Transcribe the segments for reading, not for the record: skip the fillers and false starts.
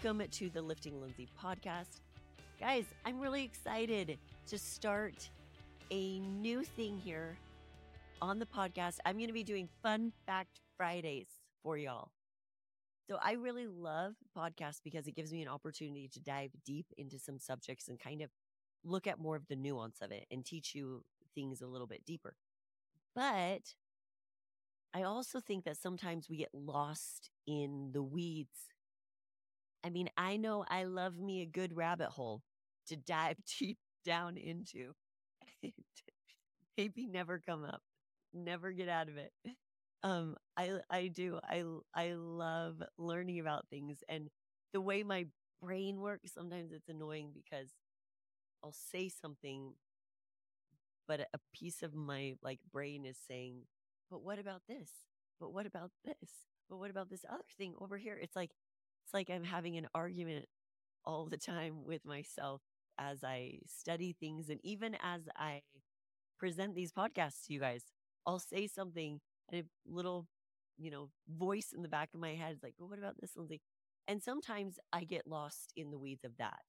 Welcome to the Lifting Lindsay podcast. Guys, I'm really excited to start a new thing here on the podcast. I'm going to be doing Fun Fact Fridays for y'all. So I really love podcasts because it gives me an opportunity to dive deep into some subjects and kind of look at more of the nuance of it and teach you things a little bit deeper. But I also think that sometimes we get lost in the weeds. I mean, I know I love me a good rabbit hole to dive deep down into. Maybe never come up, never get out of it. I do. I love learning about things, and the way my brain works, sometimes it's annoying because I'll say something, but a piece of my brain is saying, but what about this? But what about this? But what about this other thing over here? It's like I'm having an argument all the time with myself as I study things, and even as I present these podcasts to you guys. I'll say something and a little, voice in the back of my head is like, well, what about this, Lindsay? And sometimes I get lost in the weeds of that.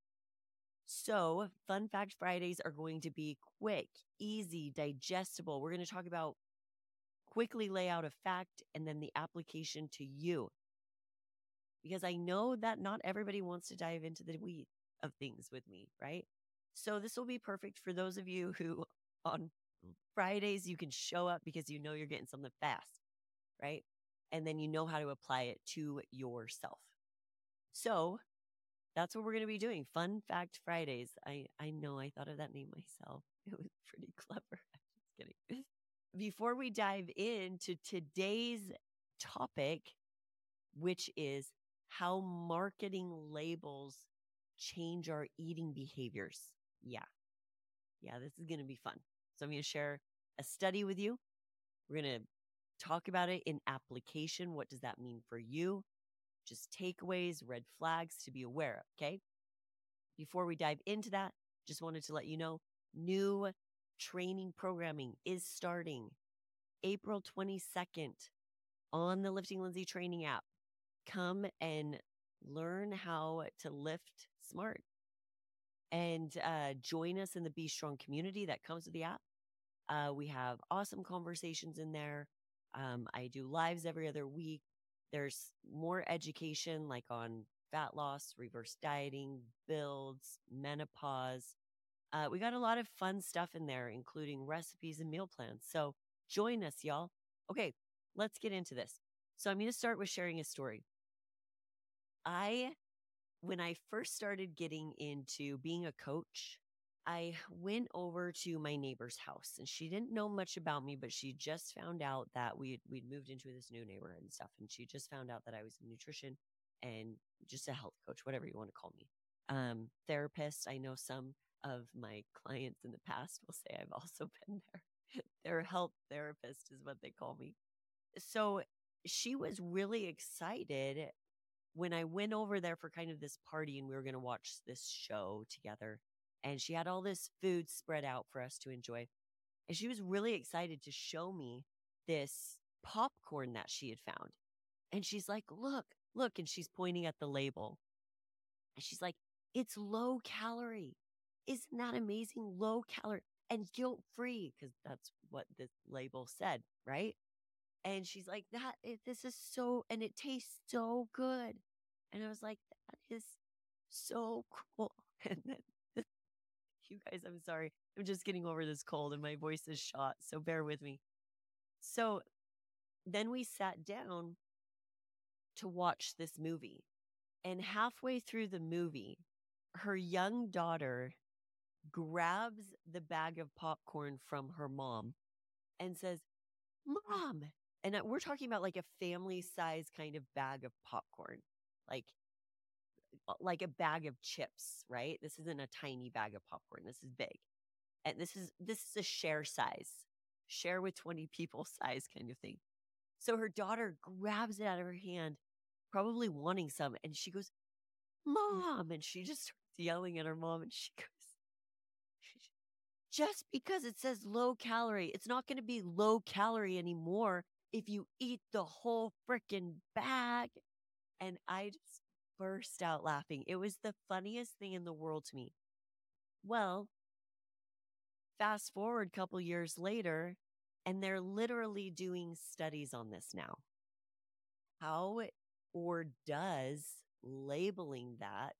So Fun Fact Fridays are going to be quick, easy, digestible. We're going to talk about quickly lay out a fact and then the application to you. Because I know that not everybody wants to dive into the weeds of things with me, right? So this will be perfect for those of you who on Fridays you can show up because you know you're getting something fast, right? And then you know how to apply it to yourself. So that's what we're going to be doing. Fun Fact Fridays. I know I thought of that name myself. It was pretty clever. Just kidding. Before we dive into today's topic, which is how marketing labels change our eating behaviors. Yeah, this is going to be fun. So I'm going to share a study with you. We're going to talk about it in application. What does that mean for you? Just takeaways, red flags to be aware of, okay? Before we dive into that, just wanted to let you know, new training programming is starting April 22nd on the Lifting Lindsay training app. Come and learn how to lift smart and join us in the Be Strong community that comes with the app. We have awesome conversations in there. I do lives every other week. There's more education like on fat loss, reverse dieting, builds, menopause. We got a lot of fun stuff in there, including recipes and meal plans. So join us, y'all. Okay, let's get into this. So I'm going to start with sharing a story. When I first started getting into being a coach, I went over to my neighbor's house, and she didn't know much about me, but she just found out that we'd moved into this new neighborhood and stuff. And she just found out that I was in nutrition and just a health coach, whatever you want to call me. Therapist. I know some of my clients in the past will say I've also been there. Their health therapist is what they call me. So she was really excited when I went over there for kind of this party and we were going to watch this show together. And she had all this food spread out for us to enjoy. And she was really excited to show me this popcorn that she had found. And she's like, look. And she's pointing at the label. And she's like, it's low calorie. Isn't that amazing? Low calorie and guilt free, because that's what this label said, right? And she's like, this is so, and it tastes so good. And I was like, that is so cool. And then, you guys, I'm sorry. I'm just getting over this cold and my voice is shot. So bear with me. So then we sat down to watch this movie. And halfway through the movie, her young daughter grabs the bag of popcorn from her mom and says, Mom. And we're talking about like a family size kind of bag of popcorn, like a bag of chips, right? This isn't a tiny bag of popcorn. This is big. And this is a share with 20 people size kind of thing. So her daughter grabs it out of her hand, probably wanting some. And she goes, Mom. And she just starts yelling at her mom. And she goes, just because it says low calorie, it's not going to be low calorie anymore if you eat the whole freaking bag. And I just burst out laughing. It was the funniest thing in the world to me. Well, fast forward a couple years later, and they're literally doing studies on this now. How or does labeling that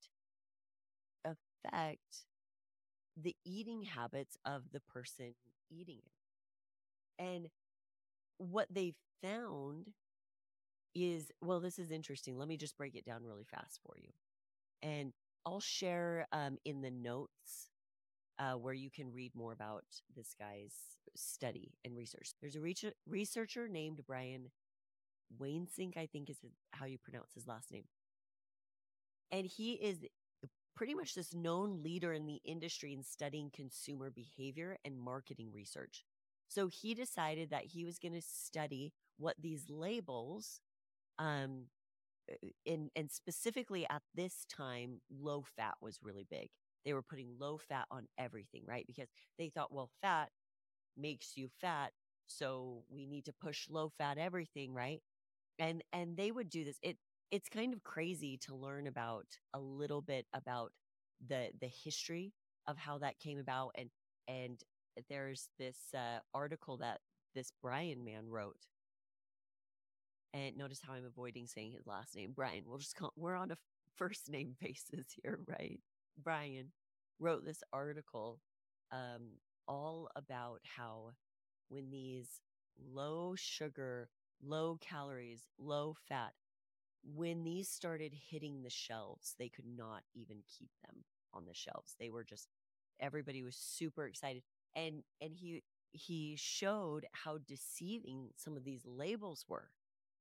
affect the eating habits of the person eating it? And what they found is, well, this is interesting. Let me just break it down really fast for you. And I'll share in the notes where you can read more about this guy's study and research. There's a researcher named Brian Wainsink, I think is how you pronounce his last name. And he is pretty much this known leader in the industry in studying consumer behavior and marketing research. So he decided that he was going to study what these labels, and specifically at this time, low fat was really big. They were putting low fat on everything, right? Because they thought, well, fat makes you fat, so we need to push low fat everything, right? And they would do this. It's kind of crazy to learn about a little bit about the history of how that came about. And there's this article that this Brian man wrote. And notice how I'm avoiding saying his last name, Brian. We're on a first name basis here, right? Brian wrote this article all about how when these low sugar, low calories, low fat, when these started hitting the shelves, they could not even keep them on the shelves. They were just, everybody was super excited. And he showed how deceiving some of these labels were,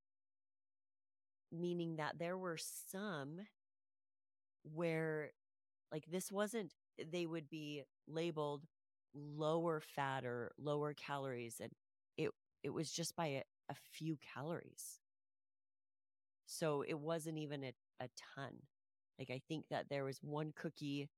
meaning that there were some where, like, this wasn't, they would be labeled lower fat or lower calories, and it was just by a few calories. So it wasn't even a ton. Like, I think that there was one cookie,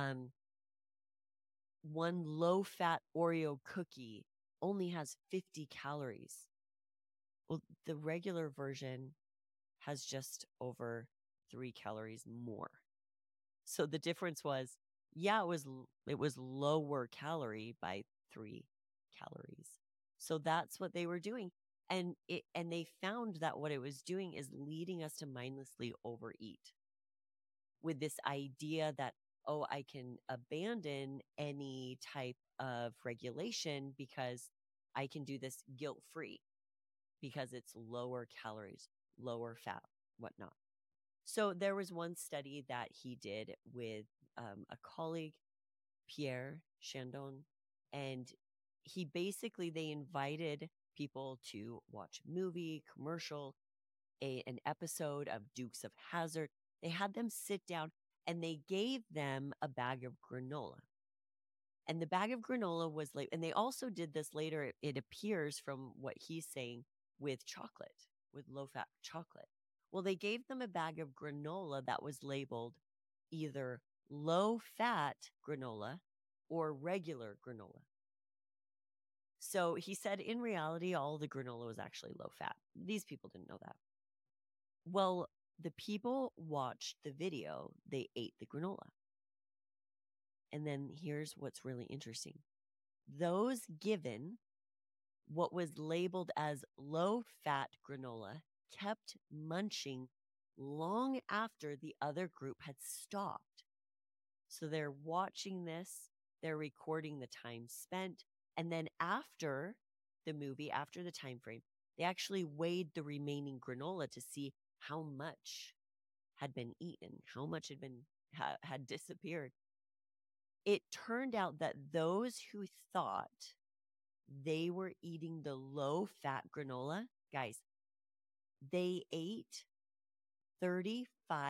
one low fat Oreo cookie only has 50 calories. Well, the regular version has just over 3 calories more. So the difference was, yeah, it was lower calorie by 3 calories. So that's what they were doing. And they found that what it was doing is leading us to mindlessly overeat, with this idea that, oh, I can abandon any type of regulation because I can do this guilt-free because it's lower calories, lower fat, whatnot. So there was one study that he did with a colleague, Pierre Chandon, and they invited people to watch a movie, commercial, an episode of Dukes of Hazzard. They had them sit down and they gave them a bag of granola. And the bag of granola was like, and they also did this later, it appears from what he's saying, with chocolate, with low fat chocolate. Well, they gave them a bag of granola that was labeled either low fat granola or regular granola. So he said in reality, all the granola was actually low fat. These people didn't know that. Well, the people watched the video, they ate the granola. And then here's what's really interesting. Those given what was labeled as low fat granola kept munching long after the other group had stopped. So they're watching this, they're recording the time spent, and then after the movie, after the time frame, they actually weighed the remaining granola to see how much had been eaten, how much had been had disappeared. It turned out that those who thought they were eating the low fat granola, guys, they ate 35%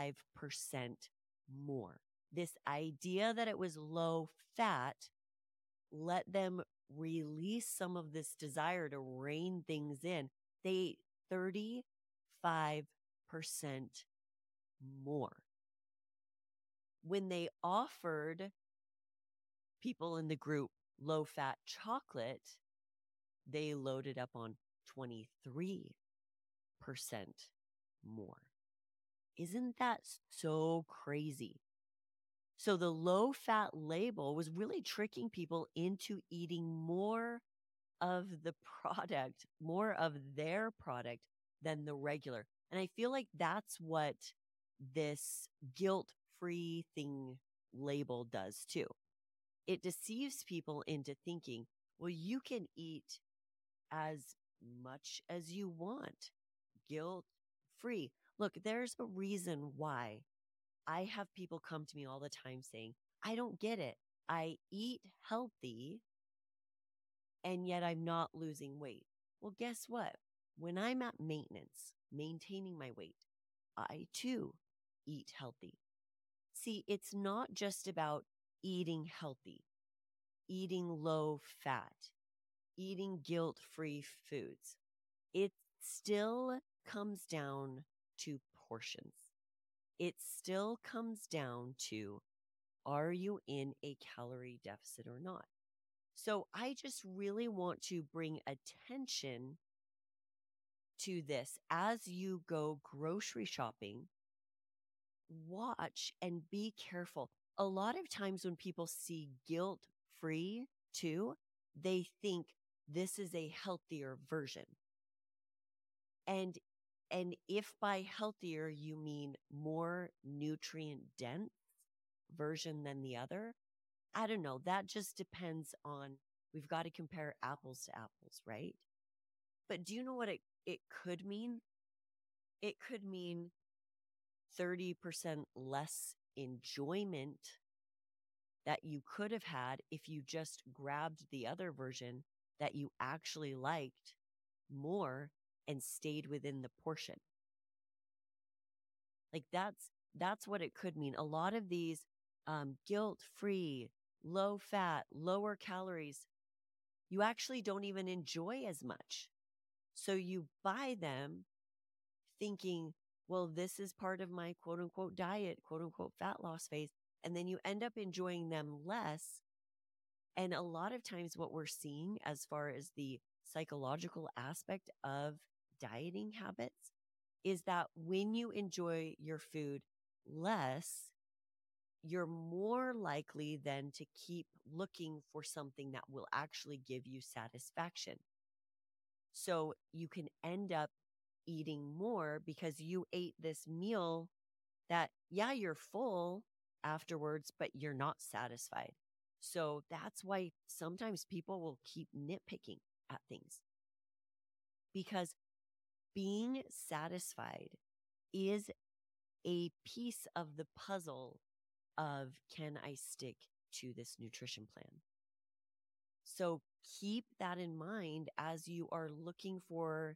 more. This idea that it was low fat let them release some of this desire to rein things in. They ate 35% more. When they offered people in the group low fat chocolate, they loaded up on 23% more. Isn't that so crazy? So the low fat label was really tricking people into eating more of the product, more of their product than the regular. And I feel like that's what this guilt free thing label does too. It deceives people into thinking, well, you can eat as much as you want, guilt free. Look, there's a reason why I have people come to me all the time saying, I don't get it. I eat healthy and yet I'm not losing weight. Well, guess what? When I'm at maintenance, maintaining my weight, I too eat healthy. See, it's not just about eating healthy, eating low fat, eating guilt free foods. It still comes down to portions. It still comes down to, are you in a calorie deficit or not? So I just really want to bring attention to this as you go grocery shopping. Watch and be careful. A lot of times when people see guilt free too, they think this is a healthier version. And if by healthier you mean more nutrient dense version than the other, I don't know. That just depends on, we've got to compare apples to apples, right? But do you know what it could mean? It could mean 30% less enjoyment that you could have had if you just grabbed the other version that you actually liked more and stayed within the portion. Like that's what it could mean. A lot of these guilt-free, low fat, lower calories, you actually don't even enjoy as much. So you buy them thinking, well, this is part of my quote unquote diet, quote unquote fat loss phase. And then you end up enjoying them less. And a lot of times, what we're seeing as far as the psychological aspect of dieting habits is that when you enjoy your food less, you're more likely then to keep looking for something that will actually give you satisfaction. So you can end up eating more because you ate this meal that, yeah, you're full afterwards, but you're not satisfied. So that's why sometimes people will keep nitpicking at things, because being satisfied is a piece of the puzzle of, can I stick to this nutrition plan? So keep that in mind as you are looking for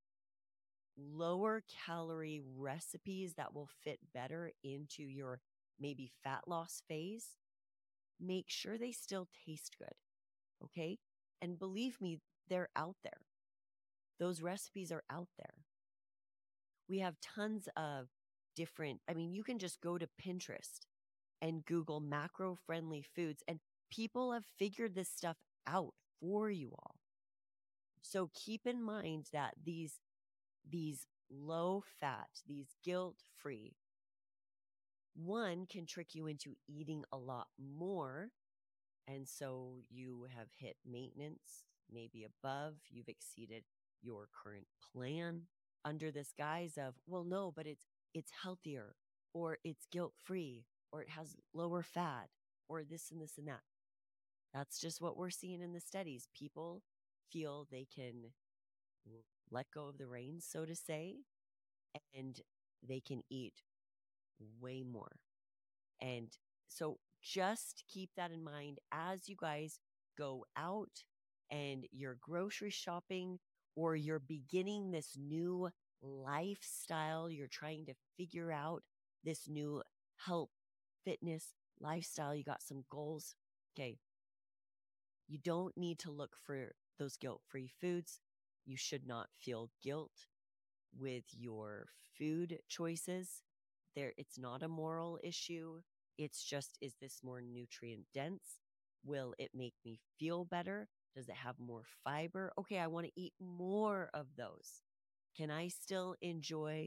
lower calorie recipes that will fit better into your maybe fat loss phase. Make sure they still taste good. Okay. And believe me, they're out there. Those recipes are out there. We have tons of different, I mean, you can just go to Pinterest and Google macro friendly foods, and people have figured this stuff out for you all. So keep in mind that these low fat, these guilt free, one can trick you into eating a lot more. And so you have hit maintenance, maybe above, you've exceeded your current plan under this guise of, well, no, but it's healthier, or it's guilt free, or it has lower fat, or this and this and that. That's just what we're seeing in the studies. People feel they can let go of the reins, so to say, and they can eat way more. And so just keep that in mind as you guys go out and you're grocery shopping, or you're beginning this new lifestyle. You're trying to figure out this new health, fitness lifestyle. You got some goals. Okay. You don't need to look for those guilt-free foods. You should not feel guilt with your food choices. It's not a moral issue. It's just, is this more nutrient dense? Will it make me feel better? Does it have more fiber? Okay, I want to eat more of those. Can I still enjoy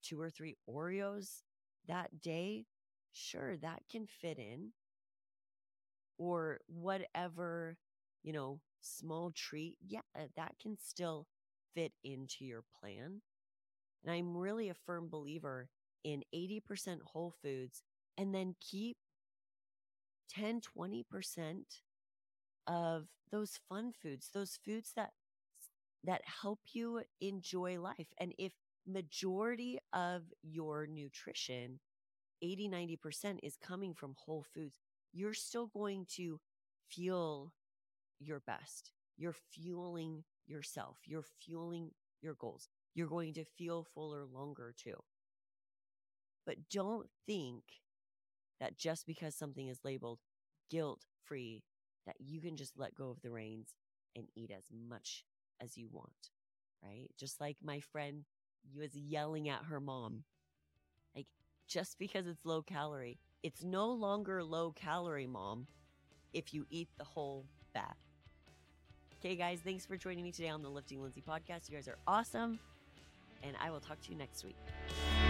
2 or 3 Oreos that day, sure, that can fit in. Or whatever, small treat, yeah, that can still fit into your plan. And I'm really a firm believer in 80% whole foods and then keep 10, 20% of those fun foods, those foods that help you enjoy life. And if majority of your nutrition, 80, 90% is coming from whole foods, you're still going to feel your best. You're fueling yourself. You're fueling your goals. You're going to feel fuller longer too. But don't think that just because something is labeled guilt-free, that you can just let go of the reins and eat as much as you want, right? Just like my friend was yelling at her mom, like, just because it's low calorie, it's no longer low calorie, mom, if you eat the whole bag. Okay, guys, thanks for joining me today on the Lifting Lindsay podcast. You guys are awesome, and I will talk to you next week.